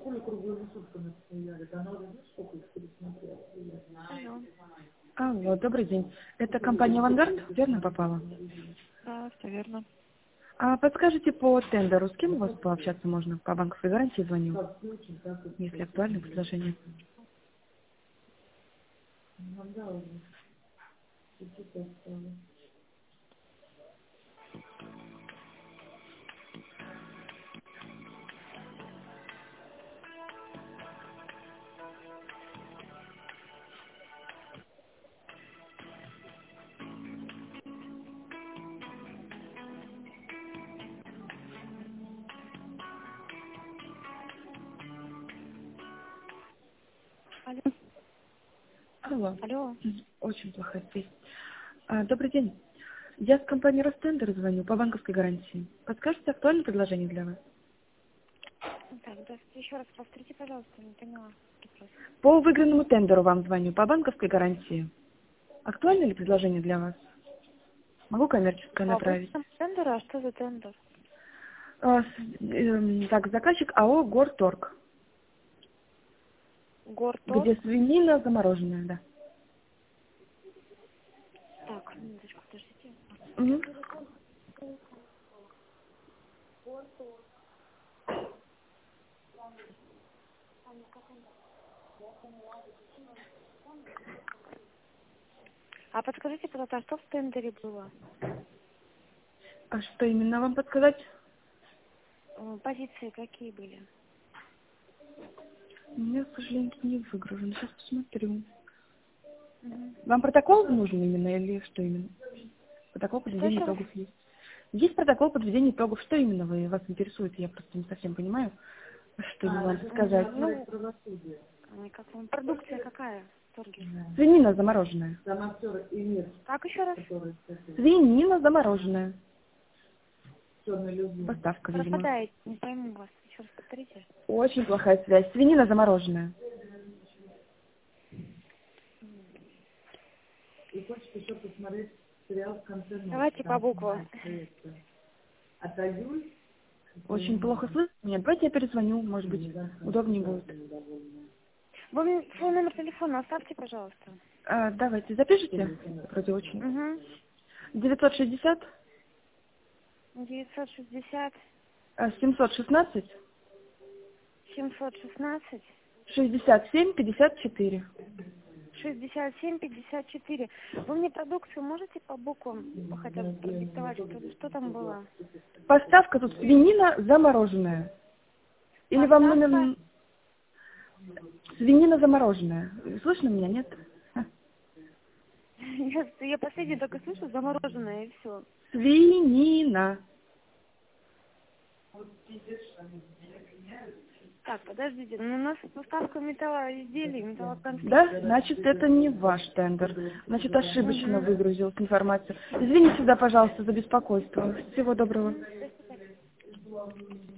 Алло. Алло, добрый день. Это компания «Авангард», верно попала? Да, все верно. А подскажите по тендеру, с кем у вас пообщаться можно? По банковской гарантии звоню, если актуальное предложение. Алло. Алло, Алло. очень плохая связь. Добрый день. Я с компании «Ростендер» звоню по банковской гарантии. Подскажете актуальное предложение для вас? Так, да, еще раз повторите, пожалуйста, не поняла вопрос. По выигранному тендеру вам звоню, по банковской гарантии. Актуальное ли предложение для вас? Могу коммерческое А вы направить. там тендер, а что за тендер? Так, заказчик АО «Горторг», где Горторг? свинина замороженная, да. Так, минуточку, подождите. Мгм. А подскажите, пожалуйста, а что в тендере было? А что именно вам подсказать? Позиции какие были? У меня, к сожалению, не выгружено. Сейчас посмотрю. Мгм. Вам протокол нужен именно или что именно? Протокол Что подведения еще раз? итогов есть. Есть протокол подведения итогов. Что именно вас интересует? Я просто не совсем понимаю, что именно вам сказать. Ну, как вам, продукция какая в торге? Свинина замороженная. Как еще раз? Свинина замороженная. Поставка, видимо. Пропадает, не пойму вас. Еще раз повторите. Очень плохая связь. Свинина замороженная. Давайте по буквам. Очень плохо слышно. Нет, давайте я перезвоню, может быть, удобнее будет. Вы мне свой номер телефона оставьте, пожалуйста. Давайте, запишите. Вроде очень. Угу. 960 960 716 716 67 54. 67 54. Вы мне продукцию можете по буквам хотя бы продиктовать, что там было? Поставка тут свинина замороженная. Или вам Поставка. номер... Свинина замороженная. Слышно меня, нет? Я последний только слышу замороженное и все. Свинина. Так, подождите, ну, у нас поставка металлоизделий, Да? металлоконструкций. Значит, это не ваш тендер. Значит, ошибочно выгрузилась информация. Извините, да, пожалуйста, за беспокойство. Всего доброго.